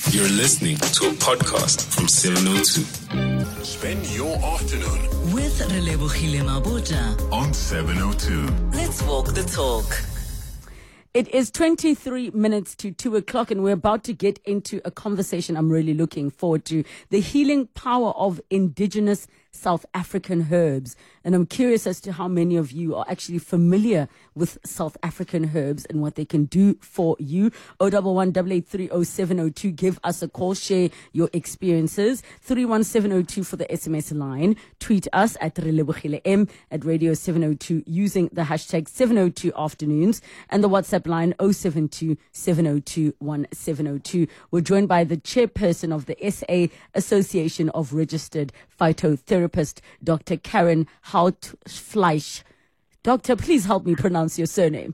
You're listening to a podcast from 702. Spend your afternoon with Relebogile Mabota on 702. Let's walk the talk. It is 23 minutes to 2 o'clock, and we're about to get into a conversation I'm really looking forward to. The healing power of indigenous South African herbs. And I'm curious as to how many of you are actually familiar with South African herbs and what they can do for you. 011-883-0702. Give us a call. Share your experiences. 31702 for the SMS line. Tweet us at Relebogile M at Radio 702 using the hashtag 702 afternoons and the WhatsApp line 072-702-1702. We're joined by the chairperson of the SA Association of Registered Phytotherapist, Dr. Karen Houtfleisch. Doctor, please help me pronounce your surname.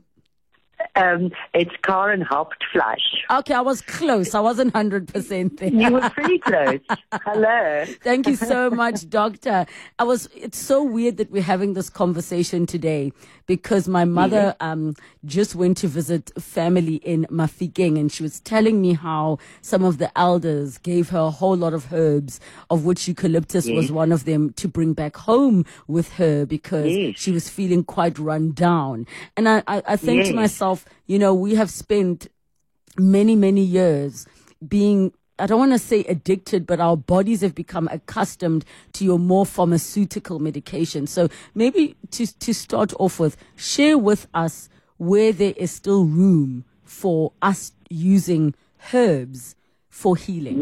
It's Karen Hauptfleisch. Okay, I was close. I wasn't 100% there. You were pretty close. Hello. Thank you so much, Doctor. It's so weird that we're having this conversation today because my mother just went to visit family in Mafikeng, and she was telling me how some of the elders gave her a whole lot of herbs, of which eucalyptus was one of them, to bring back home with her because she was feeling quite run down. And I think to myself, you know, we have spent many, many years being, I don't want to say addicted, but our bodies have become accustomed to your more pharmaceutical medication. So maybe to start off with, share with us where there is still room for us using herbs for healing.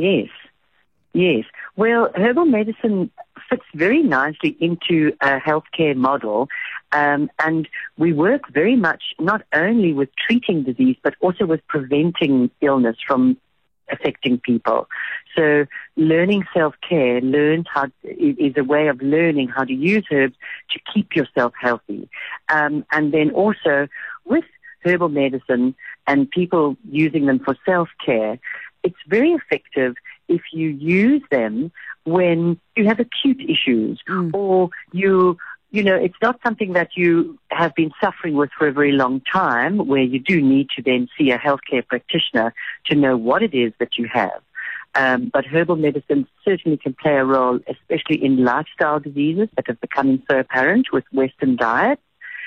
Yes. Well, herbal medicine fits very nicely into a healthcare model. And we work very much not only with treating disease, but also with preventing illness from affecting people. So learning self-care is a way of learning how to use herbs to keep yourself healthy. And then also with herbal medicine and people using them for self-care, it's very effective if you use them when you have acute issues or you know, it's not something that you have been suffering with for a very long time, where you do need to then see a healthcare practitioner to know what it is that you have. But herbal medicine certainly can play a role, especially in lifestyle diseases that are becoming so apparent with Western diets,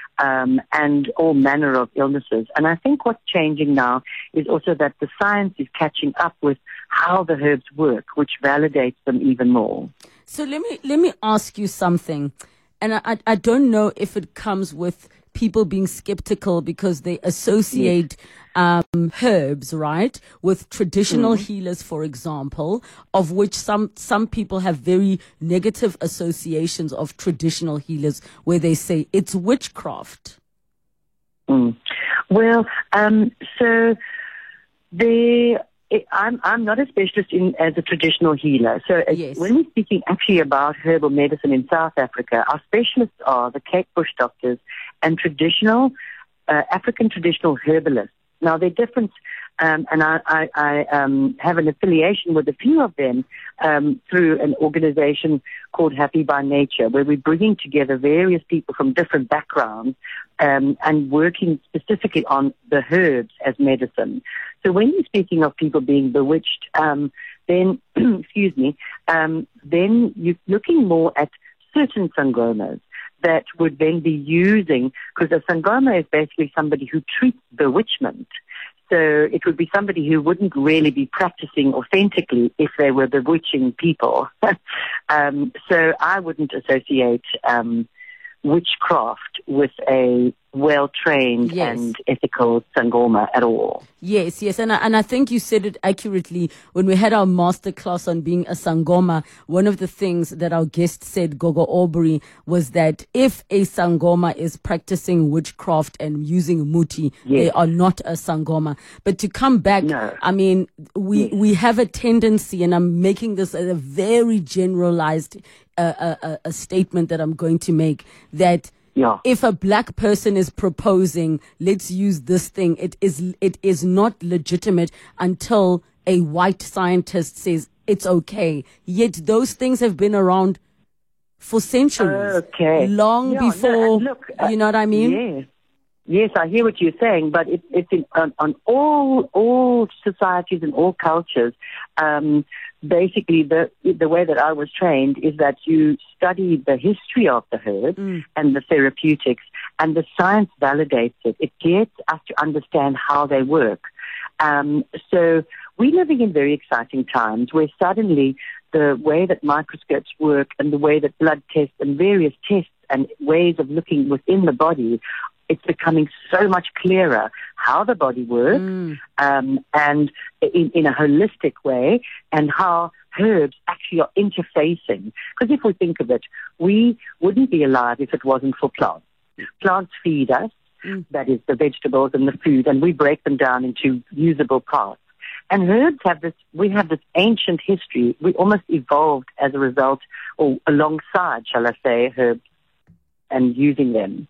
and all manner of illnesses. And I think what's changing now is also that the science is catching up with how the herbs work, which validates them even more. So let me ask you something. And I don't know if it comes with people being skeptical because they associate herbs, right, with traditional healers, for example, of which some people have very negative associations of traditional healers where they say it's witchcraft. Well, so I'm not a specialist as a traditional healer. So when we're speaking actually about herbal medicine in South Africa, our specialists are the Cape Bush doctors and traditional African traditional herbalists. Now, they're different, and I have an affiliation with a few of them through an organization called Happy by Nature, where we're bringing together various people from different backgrounds and working specifically on the herbs as medicine. So when you're speaking of people being bewitched, then, then you're looking more at certain sangomas that would then be using, because a sangoma is basically somebody who treats bewitchment. So it would be somebody who wouldn't really be practicing authentically if they were bewitching people. So I wouldn't associate witchcraft with a well-trained and ethical sangoma at all. Yes. And I think you said it accurately. When we had our masterclass on being a sangoma, one of the things that our guest said, Gogo Aubrey, was that if a sangoma is practicing witchcraft and using muti, they are not a sangoma. But to come back, I mean, we have a tendency, and I'm making this a very generalized a statement that I'm going to make, that if a black person is proposing, let's use this thing, it is not legitimate until a white scientist says it's okay. Yet those things have been around for centuries. Long before, you know what I mean? Yes, I hear what you're saying, but it's on all societies and all cultures. Basically, the way that I was trained is that you study the history of the herb and the therapeutics, and the science validates it. It gets us to understand how they work. So we're living in very exciting times where suddenly the way that microscopes work and the way that blood tests and various tests and ways of looking within the body, it's becoming so much clearer how the body works, and in a holistic way, and how herbs actually are interfacing. Because if we think of it, we wouldn't be alive if it wasn't for plants. Plants feed us, that is the vegetables and the food, and we break them down into usable parts. And herbs we have this ancient history. We almost evolved as a result, or alongside, shall I say, herbs and using them.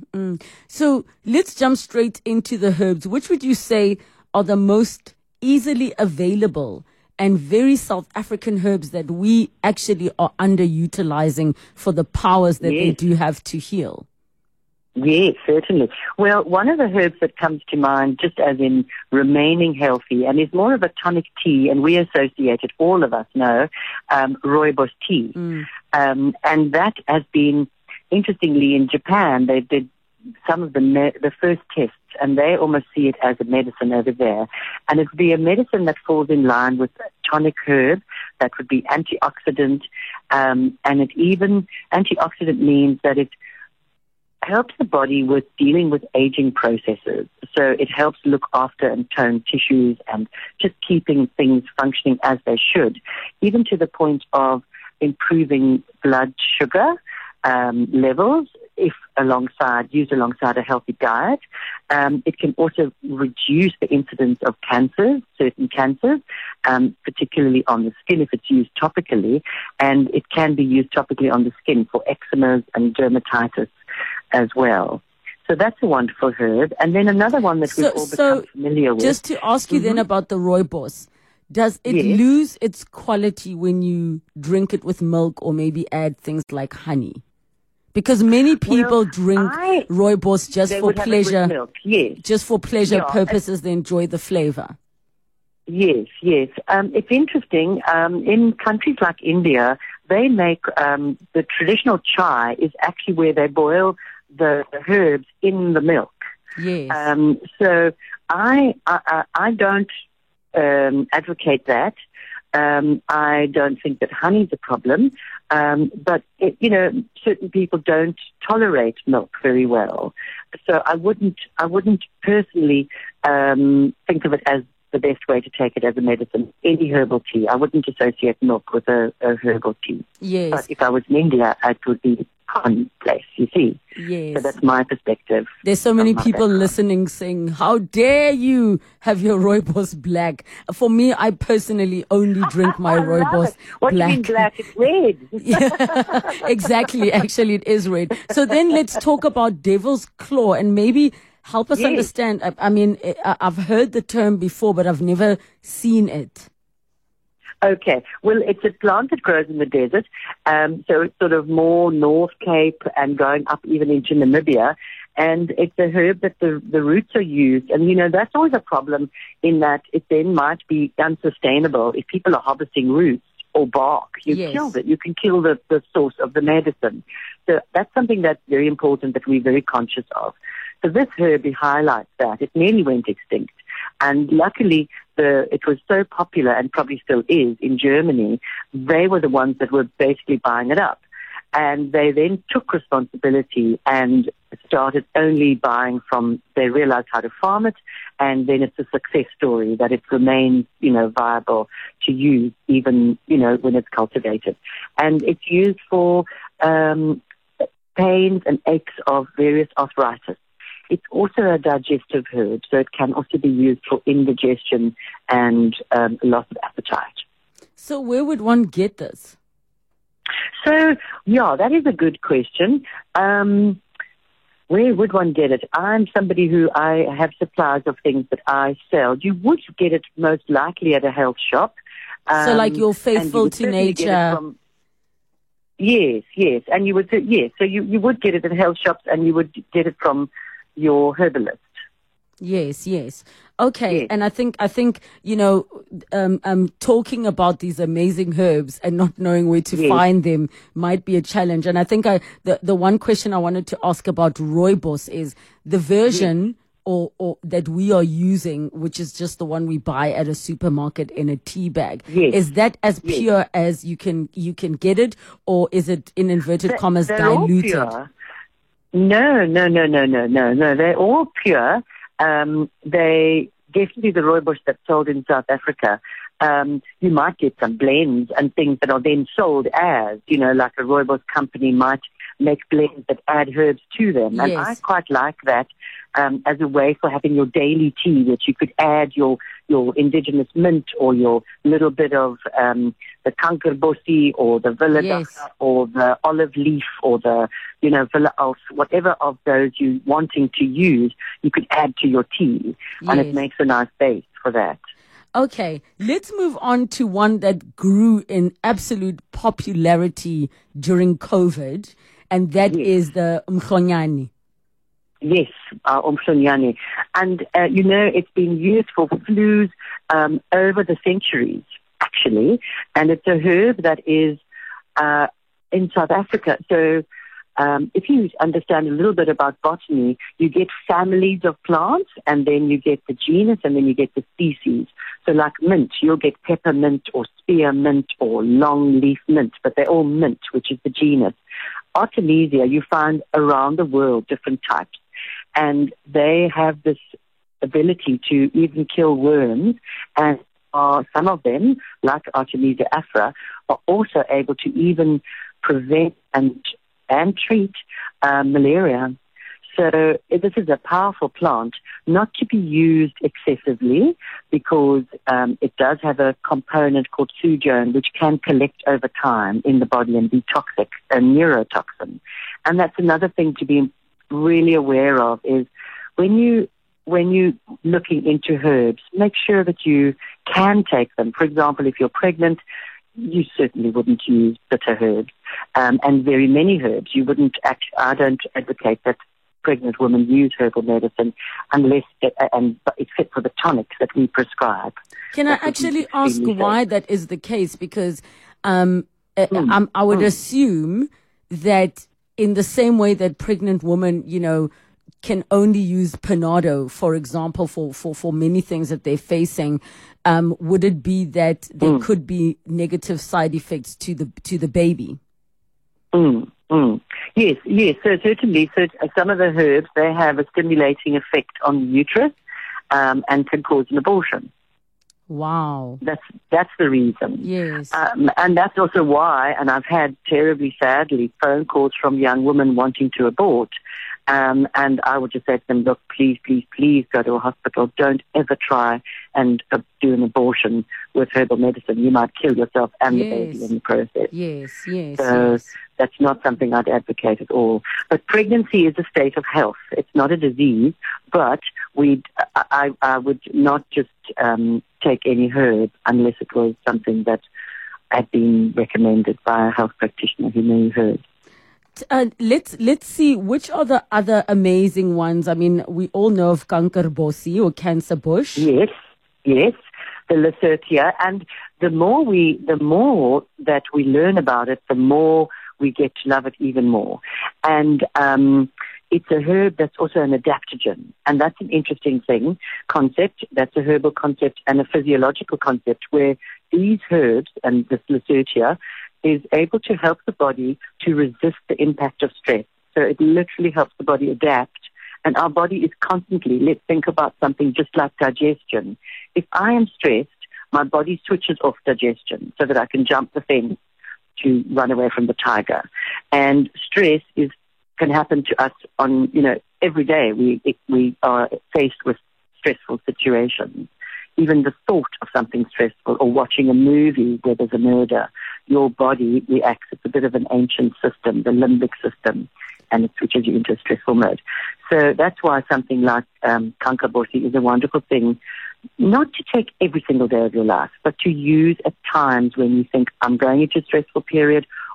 So let's jump straight into the herbs. Which would you say are the most easily available and very South African herbs that we actually are underutilizing for the powers that they do have to heal? Yes, certainly. Well, one of the herbs that comes to mind, just as in remaining healthy, and is more of a tonic tea, and we associate it, all of us know, rooibos tea. And that has been, interestingly, in Japan, they did some of the first tests, and they almost see it as a medicine over there. And it would be a medicine that falls in line with a tonic herb that would be antioxidant, and antioxidant means that it helps the body with dealing with aging processes. So it helps look after and tone tissues and just keeping things functioning as they should, even to the point of improving blood sugar levels if used alongside a healthy diet. It can also reduce the incidence of cancers, certain cancers, particularly on the skin if it's used topically, and it can be used topically on the skin for eczemas and dermatitis as well. So that's a wonderful herb. And then another one that we've all become familiar with. Just to ask you then about the rooibos, does it lose its quality when you drink it with milk or maybe add things like honey? Because many people drink rooibos just for pleasure. Milk, yes. Just for pleasure purposes, they enjoy the flavor. Yes. It's interesting. In countries like India, they make the traditional chai is actually where they boil the herbs in the milk. Yes. So I don't advocate that. I don't think that honey's a problem, but certain people don't tolerate milk very well. So I wouldn't personally think of it as the best way to take it as a medicine. Any herbal tea, I wouldn't associate milk with a herbal tea. Yes. But if I was in India, it would be commonplace, you see. Yes. So that's my perspective. There's so many people listening saying, how dare you have your rooibos black? For me, I personally only drink my rooibos what black. What do you mean black? It's red. Yeah, exactly. Actually, it is red. So then let's talk about devil's claw and maybe help us understand. I mean, I've heard the term before, but I've never seen it. Okay. Well, it's a plant that grows in the desert. So it's sort of more North Cape and going up even into Namibia. And it's a herb that the roots are used. And, that's always a problem in that it then might be unsustainable if people are harvesting roots or bark. You kill it. You can kill the source of the medicine. So that's something that's very important that we're very conscious of. So this herb highlights that. It nearly went extinct. And luckily, it was so popular and probably still is in Germany. They were the ones that were basically buying it up. And they then took responsibility and started only buying they realized how to farm it. And then it's a success story that it remains, viable to use even, when it's cultivated. And it's used for pains and aches of various arthritis. It's also a digestive herb, so it can also be used for indigestion and loss of appetite. So where would one get this? So, that is a good question. Where would one get it? I'm somebody who I have supplies of things that I sell. You would get it most likely at a health shop. So like your Faithful to Nature. Yes. And you would, so you would get it at health shops, and you would get it from your herbalist. Yes, yes. Okay, Yes. and I think talking about these amazing herbs and not knowing where to Yes. find them might be a challenge. And I think the one question I wanted to ask about rooibos is the version or that we are using, which is just the one we buy at a supermarket in a tea bag. Yes. Is that as Yes. pure as you can get it, or is it in inverted commas They're all diluted? pure. No. They're all pure. They definitely the rooibos that's sold in South Africa. You might get some blends and things that are then sold as, like a rooibos company might make blends that add herbs to them. And Yes. I quite like that as a way for having your daily tea, which you could add your indigenous mint or your little bit of the kankerbossie or the villadaka Yes. or the olive leaf or the, villa elf, whatever of those you wanting to use, you could add to your tea. And Yes. it makes a nice base for that. Okay, let's move on to one that grew in absolute popularity during COVID, and that Yes. is the mhlonyane. Yes, umhlonyane. And, it's been used for flus over the centuries, actually. And it's a herb that is in South Africa. So if you understand a little bit about botany, you get families of plants, and then you get the genus, and then you get the species. So like mint, you'll get peppermint or spearmint or longleaf mint, but they're all mint, which is the genus. Artemisia, you find around the world different types. And they have this ability to even kill worms, and some of them, like Artemisia afra, are also able to even prevent and treat malaria. So this is a powerful plant, not to be used excessively, because it does have a component called sujone, which can collect over time in the body and be toxic, a neurotoxin. And that's another thing to be really aware of, is when you looking into herbs, make sure that you can take them. For example, if you're pregnant, you certainly wouldn't use bitter herbs, and very many herbs. You wouldn't. I don't advocate that pregnant women use herbal medicine unless it's fit for the tonics that we prescribe. Can I That would be actually ask extremely why safe. that is the case? Because I would assume that in the same way that pregnant women, can only use Panado, for example, for many things that they're facing, would it be that there could be negative side effects to the baby? Yes. So certainly, some of the herbs, they have a stimulating effect on the uterus, and can cause an abortion. Wow. That's the reason. Yes. And that's also why, and I've had terribly sadly phone calls from young women wanting to abort. And I would just say to them, look, please go to a hospital. Don't ever try and do an abortion with herbal medicine. You might kill yourself and the baby in the process. Yes. So that's not something I'd advocate at all. But pregnancy is a state of health. It's not a disease, but I would not just take any herb unless it was something that had been recommended by a health practitioner who knew herbs. Let's see, which are the other amazing ones? I mean, we all know of kankerbossie or cancer bush. Yes, the Lacertia, and the more that we learn about it, the more we get to love it even more. And it's a herb that's also an adaptogen, and that's an interesting concept. That's a herbal concept and a physiological concept, where these herbs and this Lacertia is able to help the body to resist the impact of stress. So it literally helps the body adapt. And our body is constantly, let's think about something just like digestion. If I am stressed, my body switches off digestion so that I can jump the fence to run away from the tiger. And stress can happen to us on, every day. We are faced with stressful situations. Even the thought of something stressful, or watching a movie where there's a murder, your body reacts. It's a bit of an ancient system, the limbic system, and it switches you into a stressful mode. So that's why something like kankerbossie is a wonderful thing, not to take every single day of your life, but to use at times when you think, I'm going into a stressful period,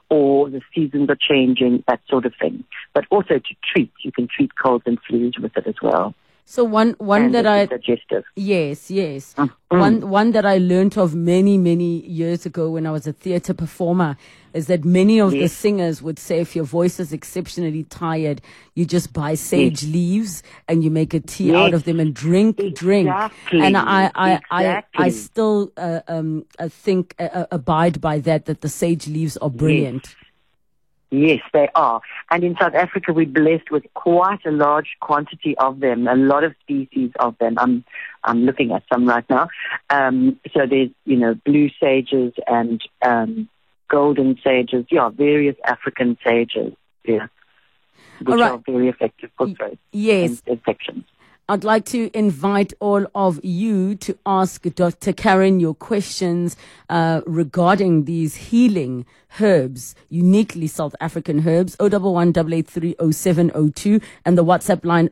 or the seasons are changing, that sort of thing. But also to treat. You can treat colds and flus with it as well. So one And that it's digestive. Yes. Mm-hmm. One that I learnt of many years ago when I was a theatre performer is that many of the singers would say if your voice is exceptionally tired, you just buy sage leaves and you make a tea out of them and drink. And I still think abide by that the sage leaves are brilliant. Yes, they are. And in South Africa, we're blessed with quite a large quantity of them, a lot of species of them. I'm looking at some right now. So there's, blue sages and golden sages, various African sages, which are very effective for throat infections. I'd like to invite all of you to ask Dr. Karen your questions regarding these healing herbs, uniquely South African herbs. 011-883-0702 and the WhatsApp line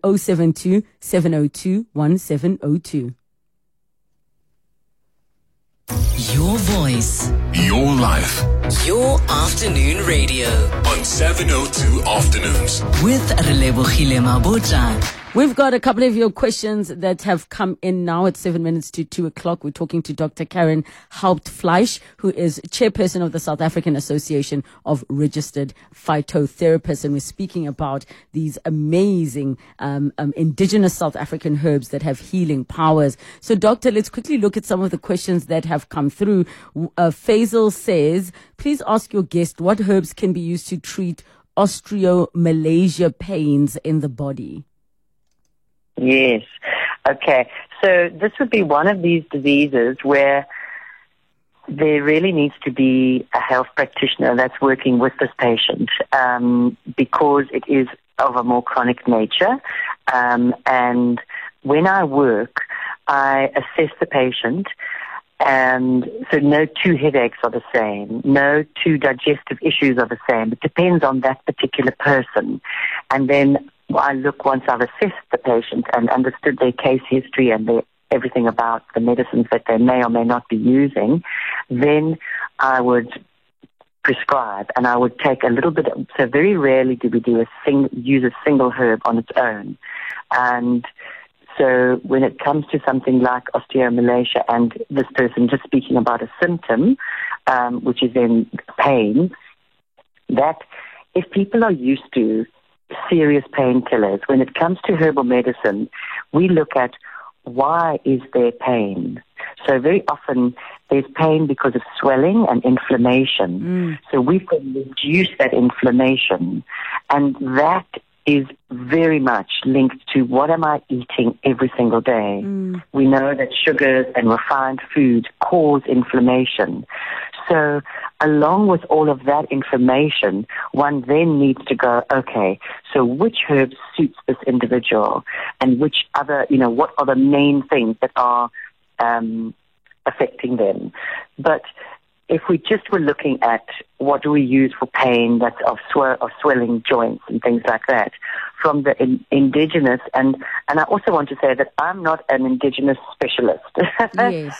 072-702-1702. Your voice. Your life. Your afternoon radio. On 702 Afternoons. With Relebohile Mabotja. We've got a couple of your questions that have come in now at 7 minutes to 2 o'clock. We're talking to Dr. Karen Hauptfleisch, who is chairperson of the South African Association of Registered Phytotherapists. And we're speaking about these amazing indigenous South African herbs that have healing powers. So, Doctor, let's quickly look at some of the questions that have come through. Faisal says, please ask your guest what herbs can be used to treat osteomalacia pains in the body. Yes. Okay. So this would be one of these diseases where there really needs to be a health practitioner that's working with this patient because it is of a more chronic nature. And when I work, I assess the patient. And so no two headaches are the same. No two digestive issues are the same. It depends on that particular person. And then I look, once I've assessed the patient and understood their case history and everything about the medicines that they may or may not be using, then I would prescribe and I would take a little bit. So very rarely do we use a single herb on its own. And so when it comes to something like osteomalacia and this person just speaking about a symptom, which is then pain, that if people are used to serious painkillers, when it comes to herbal medicine, we look at why is there pain. So very often there's pain because of swelling and inflammation. So we can reduce that inflammation, and that is very much linked to what am I eating every single day. We know that sugars and refined food cause inflammation. So along with all of that information, one then needs to go, okay, so which herb suits this individual and which other, what are the main things that are affecting them. But if we just were looking at what do we use for pain that's of swelling joints and things like that, from the indigenous, and I also want to say that I'm not an indigenous specialist. Yes.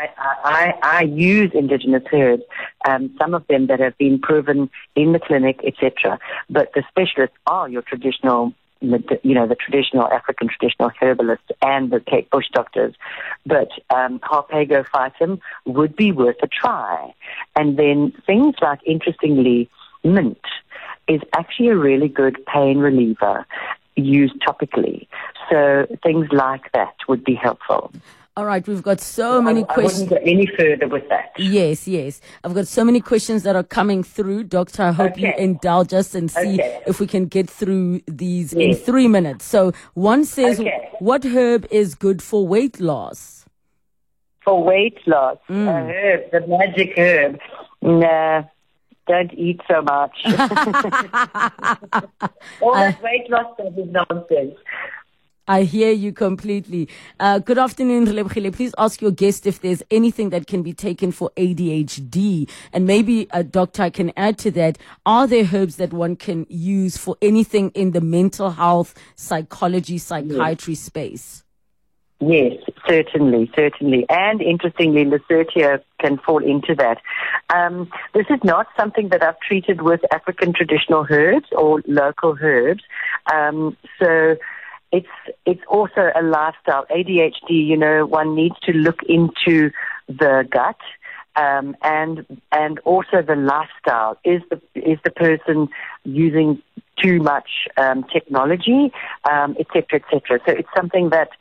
I use indigenous herbs, some of them that have been proven in the clinic, etc. But the specialists are your traditional, the traditional African traditional herbalists and the Cape Bush doctors. But Harpago Phytum would be worth a try. And then things like, interestingly, mint is actually a really good pain reliever used topically. So things like that would be helpful. All right, we've got so many questions. I wouldn't go any further with that. Yes. I've got so many questions that are coming through. Doctor, I hope you indulge us and see if we can get through these in 3 minutes. So one says, what herb is good for weight loss? For weight loss, a herb, the magic herb. Nah, don't eat so much. All that weight loss stuff is nonsense. I hear you completely. Good afternoon, Relebohile. Please ask your guest if there's anything that can be taken for ADHD. And maybe, Doctor, I can add to that. Are there herbs that one can use for anything in the mental health, psychology, psychiatry space? Yes, certainly. And interestingly, Lacertia can fall into that. This is not something that I've treated with African traditional herbs or local herbs. So it's also a lifestyle. ADHD, one needs to look into the gut. And also the lifestyle. Is the person using too much technology, et cetera, et cetera. So it's something that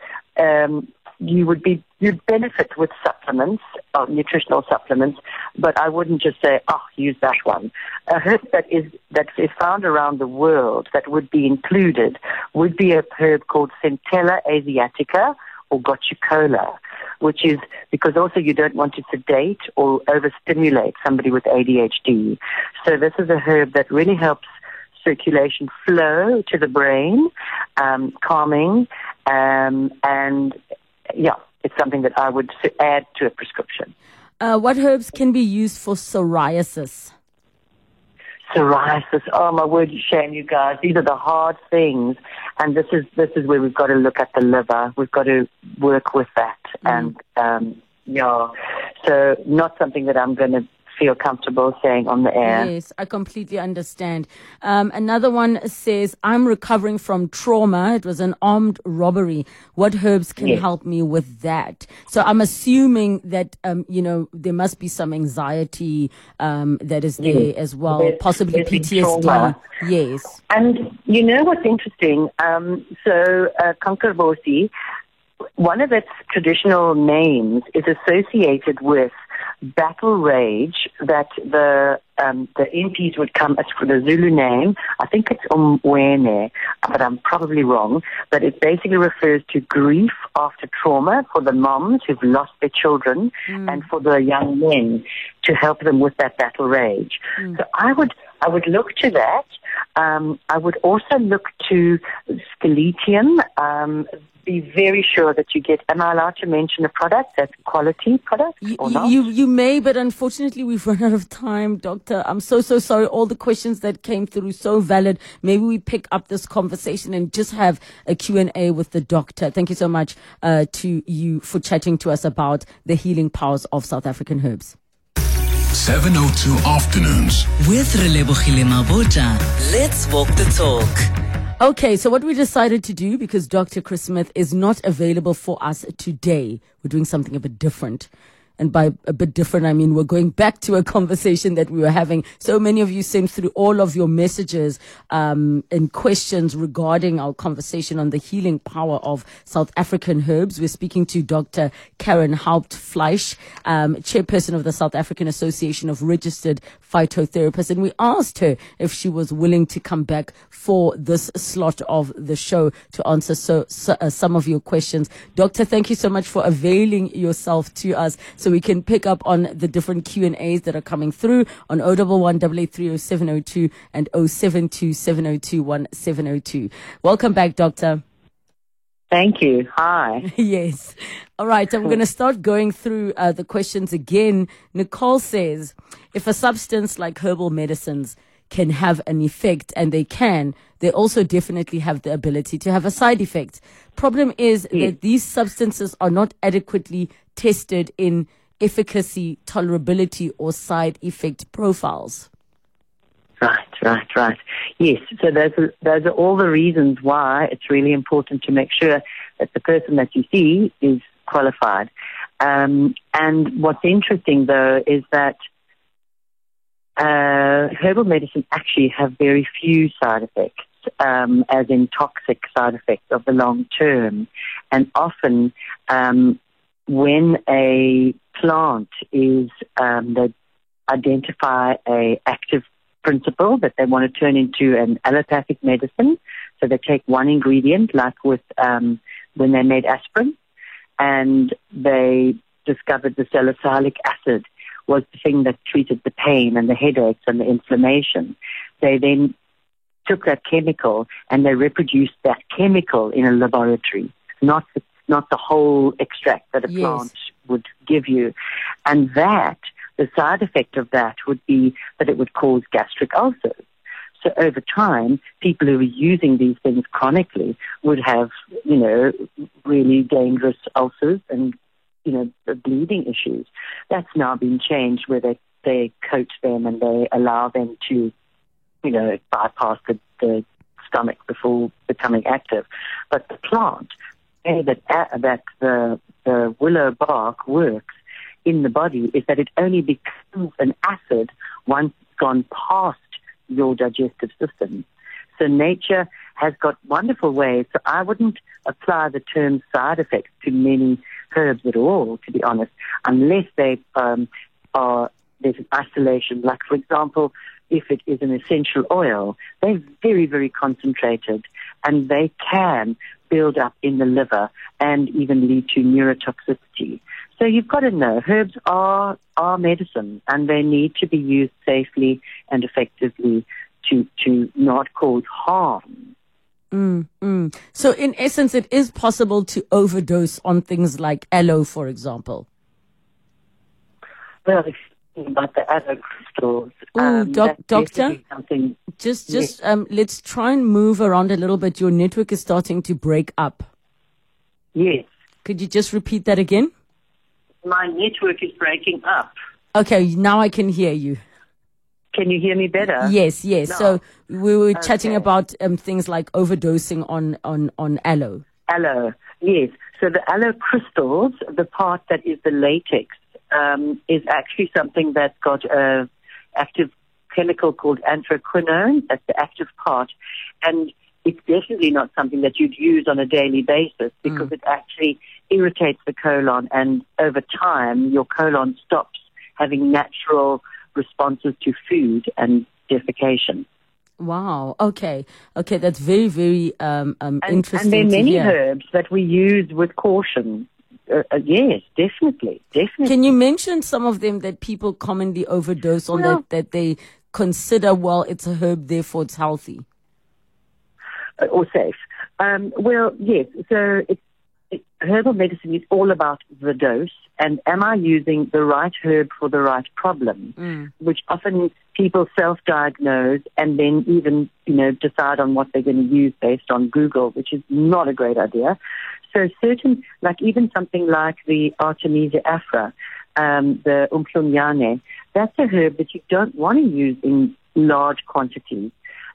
you'd benefit with supplements, nutritional supplements, but I wouldn't just say, use that one. A herb that is found around the world that would be included would be a herb called Centella asiatica or Gochucola, which is because also you don't want to sedate or overstimulate somebody with ADHD. So this is a herb that really helps circulation flow to the brain, calming, and it's something that I would add to a prescription. What herbs can be used for psoriasis? Psoriasis, oh my word, shame you guys. These are the hard things, and this is where we've got to look at the liver. We've got to work with that, and so not something that I'm going to feel comfortable saying on the air. Yes, I completely understand. Another one says, I'm recovering from trauma. It was an armed robbery. What herbs can help me with that? So I'm assuming that, there must be some anxiety that is there as well, possibly PTSD. Trauma. Yes. And you know what's interesting? Konkerbosi, one of its traditional names is associated with battle rage that the MPs would come, it's for the Zulu name, I think it's Umwene, but I'm probably wrong, but it basically refers to grief after trauma for the moms who've lost their children and for the young men to help them with that battle rage. So I would look to that. I would also look to Skeletium, be very sure that you get, am I allowed to mention a product that's a quality product or not? You may, but unfortunately we've run out of time, Doctor. I'm so sorry. All the questions that came through, so valid. Maybe we pick up this conversation and just have a Q&A with the doctor. Thank you so much to you for chatting to us about the healing powers of South African herbs. 702 Afternoons. With Relebohile Mabotja, let's walk the talk. Okay, so what we decided to do, because Dr. Chris Smith is not available for us today, we're doing something a bit different. And by a bit different, I mean we're going back to a conversation that we were having. So many of you sent through all of your messages and questions regarding our conversation on the healing power of South African herbs. We're speaking to Dr. Karen Hauptfleisch, chairperson of the South African Association of Registered Phytotherapists. And we asked her if she was willing to come back for this slot of the show to answer some of your questions. Doctor, thank you so much for availing yourself to us, so we can pick up on the different Q&As that are coming through on 011-883-0702 and 072-702-1702. Welcome back, Doctor. Thank you. Hi. Yes. All right. I'm going to start going through the questions again. Nicole says, if a substance like herbal medicines can have an effect, and they also definitely have the ability to have a side effect. Problem is that these substances are not adequately tested in efficacy, tolerability, or side effect profiles. Right. Yes, so those are all the reasons why it's really important to make sure that the person that you see is qualified. And what's interesting, though, is that herbal medicine actually have very few side effects, as in toxic side effects of the long term. And often, when a plant is, they identify a active principle that they want to turn into an allopathic medicine. So they take one ingredient, like with when they made aspirin, and they discovered the salicylic acid was the thing that treated the pain and the headaches and the inflammation. They then took that chemical and they reproduced that chemical in a laboratory, not the whole extract that a plant would give you. And the side effect of that would be that it would cause gastric ulcers. So over time, people who are using these things chronically would have, really dangerous ulcers and, bleeding issues. That's now been changed where they coat them and they allow them to, bypass the stomach before becoming active. But the plant, that the willow bark works in the body is that it only becomes an acid once it's gone past your digestive system. So nature has got wonderful ways. So I wouldn't apply the term side effects to many herbs at all, to be honest, unless they there's an isolation. Like, for example, if it is an essential oil, they're very, very concentrated, and they can build up in the liver and even lead to neurotoxicity. So you've got to know, herbs are medicine, and they need to be used safely and effectively to not cause harm. So in essence, it is possible to overdose on things like aloe, for example. Well, about the aloe crystals. Doctor, just let's try and move around a little bit. Your network is starting to break up. Yes. Could you just repeat that again? My network is breaking up. Okay, now I can hear you. Can you hear me better? Yes. No. So we were chatting about things like overdosing on aloe. Aloe, yes. So the aloe crystals, the part that is the latex, is actually something that's got an active chemical called anthraquinone. That's the active part. And it's definitely not something that you'd use on a daily basis because it actually irritates the colon. And over time, your colon stops having natural responses to food and defecation. Wow. Okay. That's very, very interesting. And there are many herbs that we use with caution. Yes, definitely. Can you mention some of them that people commonly overdose on that they consider, it's a herb, therefore it's healthy? Or safe. Well, yes. So herbal medicine is all about the dose, and am I using the right herb for the right problem, which often people self-diagnose and then even, decide on what they're going to use based on Google, which is not a great idea. So even something like the Artemisia afra, the Umhlungyane, that's a herb that you don't want to use in large quantities.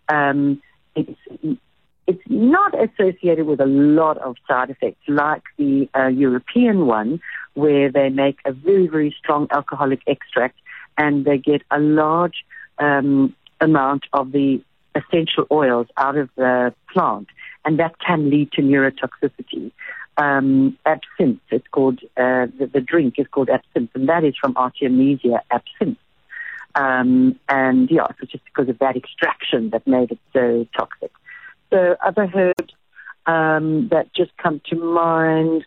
It's not associated with a lot of side effects like the European one, where they make a very, very strong alcoholic extract and they get a large amount of the essential oils out of the plant, and that can lead to neurotoxicity. Absinthe, it's called, the drink is called absinthe, and that is from Artemisia absinthe. So just because of that extraction that made it so toxic. So other herbs that just come to mind,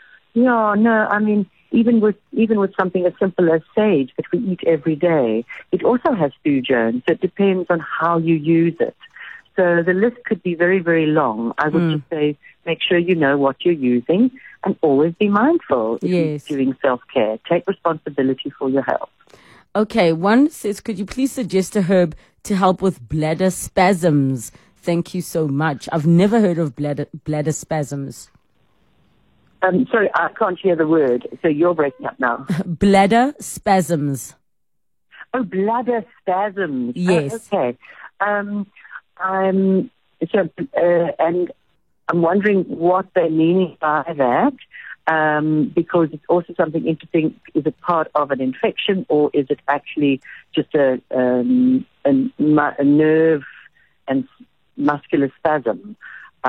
even with something as simple as sage that we eat every day, it also has thujones. So it depends on how you use it. So the list could be very, very long. I would just say make sure you know what you're using and always be mindful if you're doing self-care. Take responsibility for your health. Okay, one says, could you please suggest a herb to help with bladder spasms? Thank you so much. I've never heard of bladder spasms. Sorry, I can't hear the word, so you're breaking up now. Bladder spasms. Oh, bladder spasms. Yes. Oh, okay. And I'm wondering what they're meaning by that, because it's also something interesting. Is it part of an infection, or is it actually just a nerve and muscular spasm?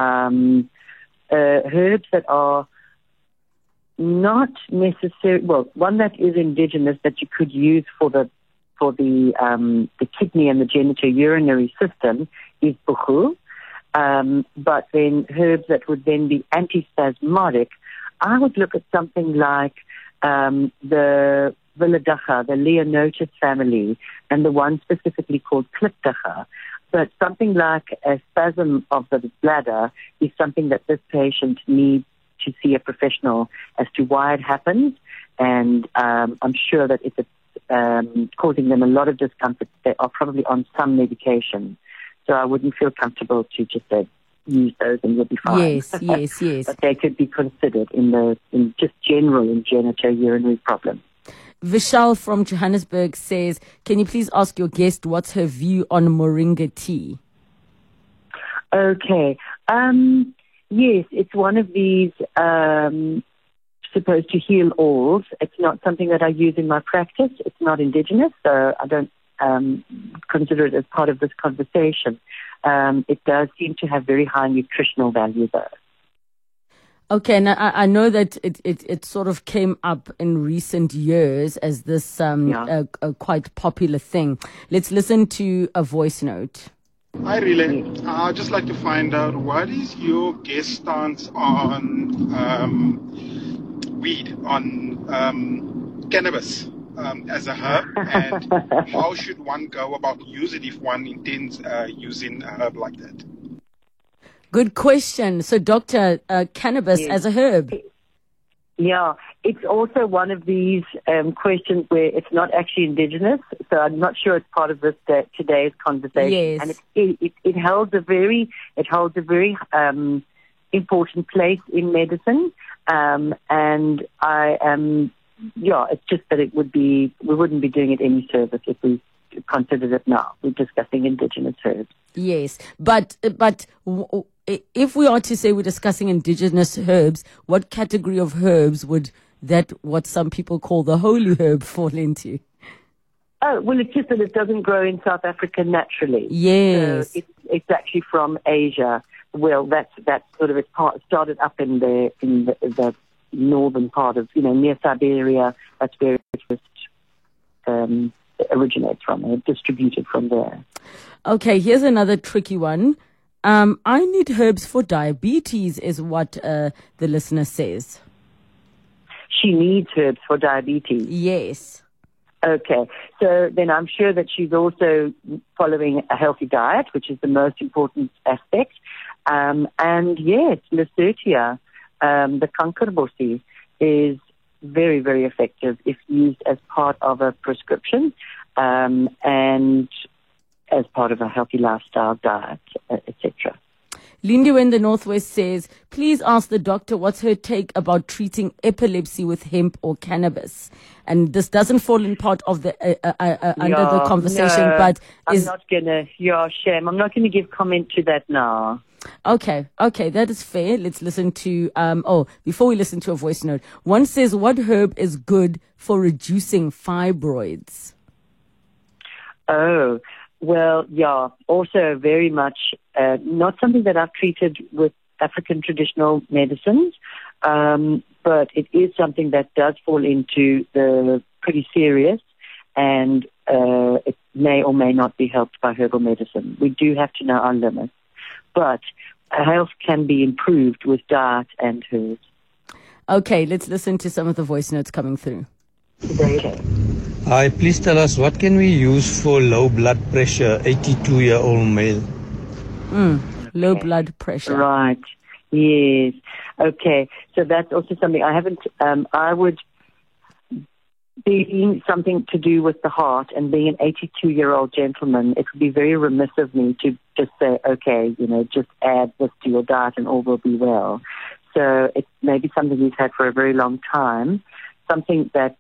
Herbs that are not necessarily, one that is indigenous that you could use for the kidney and the genitourinary system is buchu. But then herbs that would then be antispasmodic, I would look at something like the Viladacha, the Leonotis family, and the one specifically called Klipdacha. But something like a spasm of the bladder is something that this patient needs to see a professional as to why it happens. And I'm sure that if it's causing them a lot of discomfort, they are probably on some medication So I wouldn't feel comfortable to just say, use those and you'll be fine. Yes. But they could be considered in just general in genitourinary problems. Vishal from Johannesburg says, can you please ask your guest what's her view on moringa tea? Okay. Yes, it's one of these supposed to heal alls. It's not something that I use in my practice. It's not indigenous, so I don't consider it as part of this conversation. It does seem to have very high nutritional value, though. Okay, and I know that it sort of came up in recent years as this a quite popular thing. Let's listen to a voice note. Hi, Relay. I'd just like to find out, what is your guest stance on weed, on cannabis as a herb, and how should one go about using it if one intends using a herb like that? Good question. So, Doctor, cannabis as a herb? Yeah, it's also one of these questions where it's not actually indigenous, so I'm not sure it's part of today's conversation. Yes. And it holds a very important place in medicine, and I am it's just that we wouldn't be doing it any service if we considered it now. We're discussing indigenous herbs. Yes, but if we are to say we're discussing indigenous herbs, what category of herbs would that, what some people call the holy herb, fall into? Oh, well, it's just that it doesn't grow in South Africa naturally. Yes. So it's actually from Asia. Well, that's sort of started up in the northern part of, near Siberia. That's where it just originates from, and distributed from there. Okay, here's another tricky one. I need herbs for diabetes, is what the listener says. She needs herbs for diabetes? Yes. Okay, so then I'm sure that she's also following a healthy diet, which is the most important aspect. And yes, Lacertia, the kankerbosie, is very, very effective if used as part of a prescription and as part of a healthy lifestyle diet, etc. Lindy in the Northwest says, please ask the doctor what's her take about treating epilepsy with hemp or cannabis. And this doesn't fall in part of the under the conversation, but I'm not gonna give comment to that now. Okay, that is fair. Let's listen to before we listen to a voice note. One says, what herb is good for reducing fibroids? Oh, well, yeah, also very much not something that I've treated with African traditional medicines, but it is something that does fall into the pretty serious, and it may or may not be helped by herbal medicine. We do have to know our limits, but health can be improved with diet and herbs. Okay, let's listen to some of the voice notes coming through. Okay. Hi, please tell us, what can we use for low blood pressure, 82-year-old male? Low blood pressure. Right. Yes. Okay. So that's also something I haven't, I would, being something to do with the heart and being an 82-year-old gentleman, it would be very remiss of me to just say, okay, just add this to your diet and all will be well. So it may be something he's had for a very long time. Something that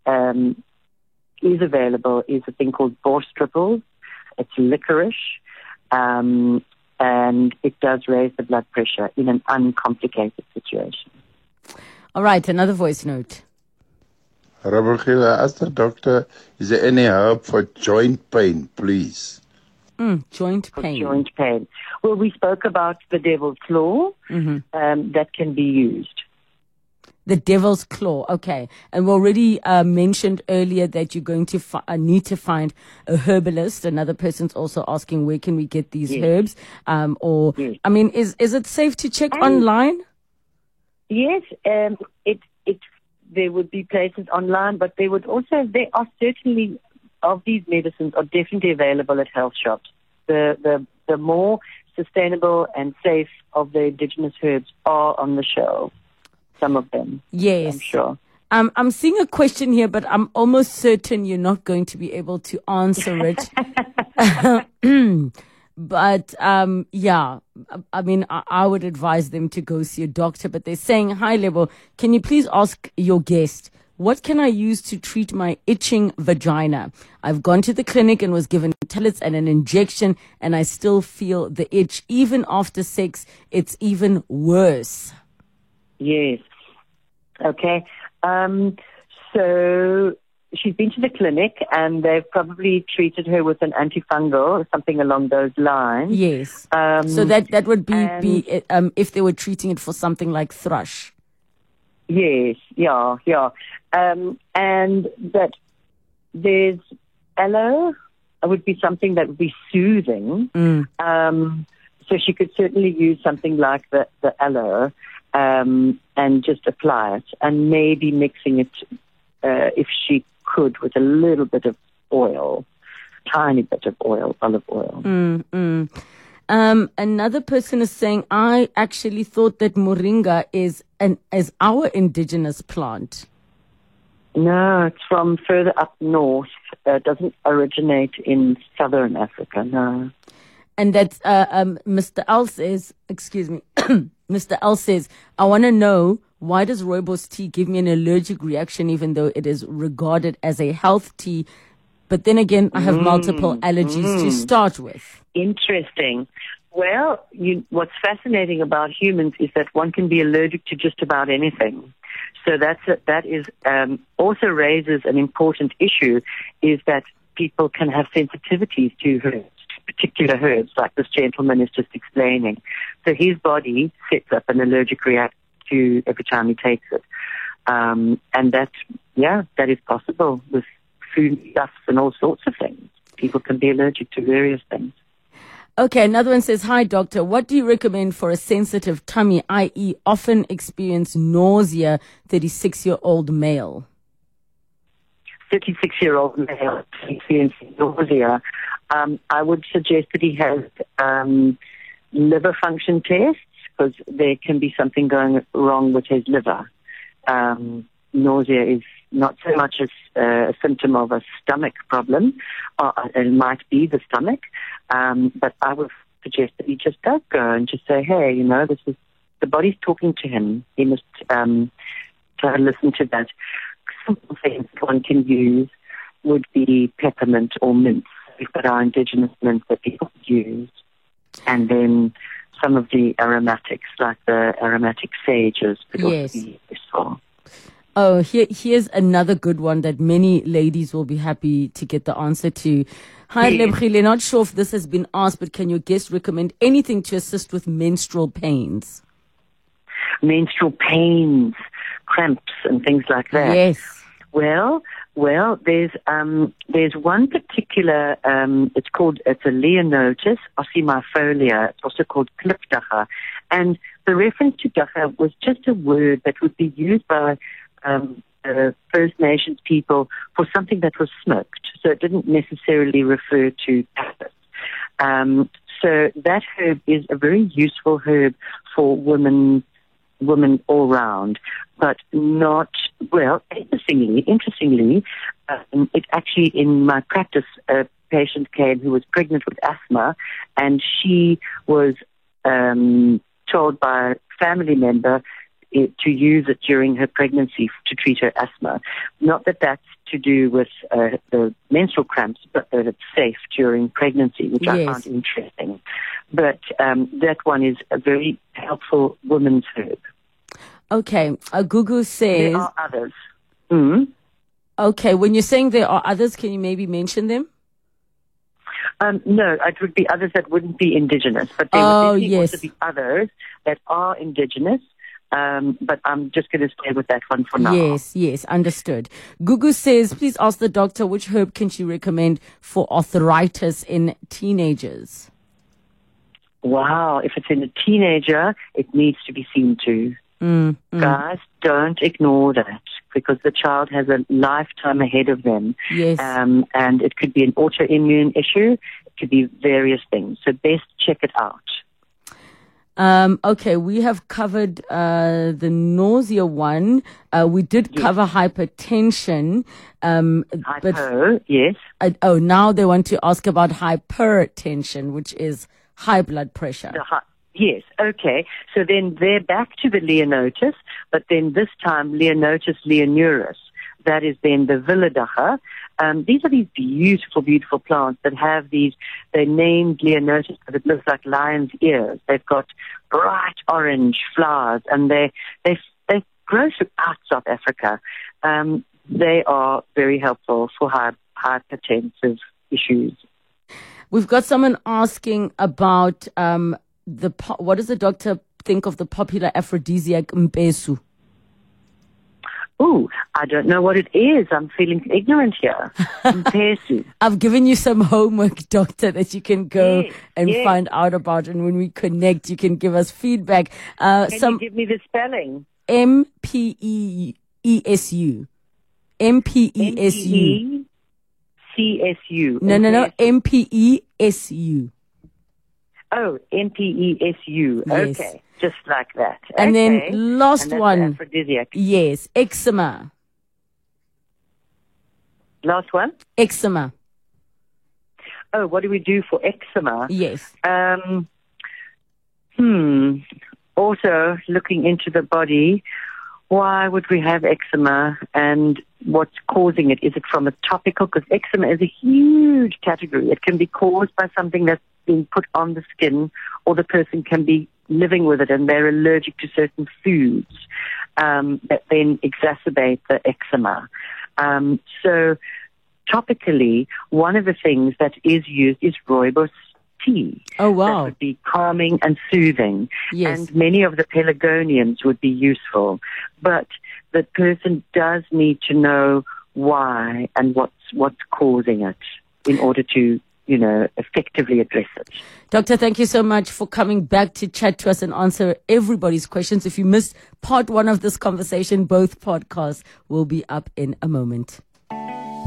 is available is a thing called Borstriples. It's licorice, and it does raise the blood pressure in an uncomplicated situation. All right, another voice note. Rabelgile, ask the doctor, is there any herb for joint pain, please? Joint pain. Joint pain. Well, we spoke about the devil's claw. That can be used. The devil's claw, okay. And we already mentioned earlier that you're going to need to find a herbalist. Another person's also asking, where can we get these herbs? Yes. I mean, is it safe to check online? Yes, there would be places online, but there are certainly, of these medicines are definitely available at health shops. The more sustainable and safe of the indigenous herbs are on the shelf. Some of them. Yes. I'm sure. I'm seeing a question here, but I'm almost certain you're not going to be able to answer it. But yeah, I mean, I would advise them to go see a doctor. But they're saying, hi, Lebo, can you please ask your guest, what can I use to treat my itching vagina? I've gone to the clinic and was given tablets and an injection, and I still feel the itch. Even after sex, it's even worse. Yes. Okay. So she's been to the clinic, and they've probably treated her with an antifungal or something along those lines. Yes. So that would be if they were treating it for something like thrush. Yes, yeah. And that there's aloe would be something that would be soothing. So she could certainly use something like the aloe and just apply it, and maybe mixing it, if she could, with a little bit of oil, tiny bit of oil, olive oil. Another person is saying, I actually thought that moringa is our indigenous plant. No, it's from further up north. It doesn't originate in southern Africa, no. And that's Mr. L says, excuse me, Mr. L says, I want to know, why does rooibos tea give me an allergic reaction even though it is regarded as a health tea? But then again, I have multiple allergies to start with. Interesting. Well, what's fascinating about humans is that one can be allergic to just about anything. So that is also raises an important issue, is that people can have sensitivities to herbs, particular herbs, like this gentleman is just explaining. So his body sets up an allergic reaction to every time he takes it. And that is possible with food stuffs and all sorts of things. People can be allergic to various things. Okay, another one says, hi, doctor. What do you recommend for a sensitive tummy, i.e. often experience nausea, 36-year-old male? 36-year-old male experiencing nausea. I would suggest that he has liver function tests, because there can be something going wrong with his liver. Nausea is not so much a symptom of a stomach problem. It might be the stomach, but I would suggest that he just does go and just say, hey, this is the body's talking to him. He must try to listen to that. Simple things one can use would be peppermint or mint. We've got our indigenous mint that people use, and then some of the aromatics, like the aromatic sages, could also be useful. Oh, here's another good one that many ladies will be happy to get the answer to. Hi, Lebkhile, not sure if this has been asked, but can your guest recommend anything to assist with menstrual pains? Menstrual pains, cramps and things like that. Yes. Well, there's one particular, it's a Leonotis ocymifolia. It's also called klipdacha. And the reference to dacha was just a word that would be used by First Nations people for something that was smoked. So it didn't necessarily refer to tapas. So that herb is a very useful herb for women all round, but not, interestingly, it actually, in my practice, a patient came who was pregnant with asthma, and she was told by a family member to use it during her pregnancy to treat her asthma. Not that that's to do with the menstrual cramps, but that it's safe during pregnancy, which I found interesting. But that one is a very helpful woman's herb. Okay, Gugu says... There are others. Okay, when you're saying there are others, can you maybe mention them? No, it would be others that wouldn't be indigenous. But there would definitely also be others that are indigenous. But I'm just going to stay with that one for now. Yes, understood. Gugu says, please ask the doctor which herb can she recommend for arthritis in teenagers? Wow, if it's in a teenager, it needs to be seen to. Guys, don't ignore that, because the child has a lifetime ahead of them. Yes. And it could be an autoimmune issue. It could be various things. So best check it out. Okay, we have covered the nausea one. We did cover hypertension. Hypo, yes. Now they want to ask about hypertension, which is high blood pressure. Yes, okay. So then they're back to the Leonotis, but then this time Leonotis leonuris. That is then the Villidacher. These are these beautiful, beautiful plants that have they're named Leonotis because it looks like lion's ears. They've got bright orange flowers and they grow throughout South Africa. They are very helpful for hypertensive issues. We've got someone asking about what does the doctor think of the popular aphrodisiac Mpesu? Oh, I don't know what it is. I'm feeling ignorant here. Mpesu. I've given you some homework, doctor, that you can go and find out about. And when we connect, you can give us feedback. Can you give me the spelling? Mpesu. Mpesu. CSU. No. Mpesu. Oh, Mpesu. Yes. Okay. Just like that. And okay. then last one. Aphrodisiac. Yes, eczema. Last one? Eczema. Oh, what do we do for eczema? Yes. Also, looking into the body, why would we have eczema and what's causing it? Is it from a topical? Because eczema is a huge category. It can be caused by something that's being put on the skin, or the person can be living with it and they're allergic to certain foods that then exacerbate the eczema. So topically, one of the things that is used is rooibos tea. Oh, wow. That would be calming and soothing. Yes. And many of the pelargoniums would be useful. But the person does need to know why and what's causing it in order to effectively address it. Doctor, thank you so much for coming back to chat to us and answer everybody's questions. If you missed part one of this conversation, both podcasts will be up in a moment.